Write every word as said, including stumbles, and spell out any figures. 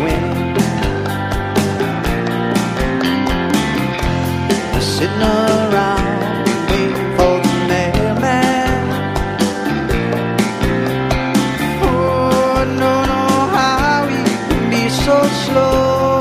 wind. They're sitting around waiting for the mailman. Oh, I don't know how he can be so slow.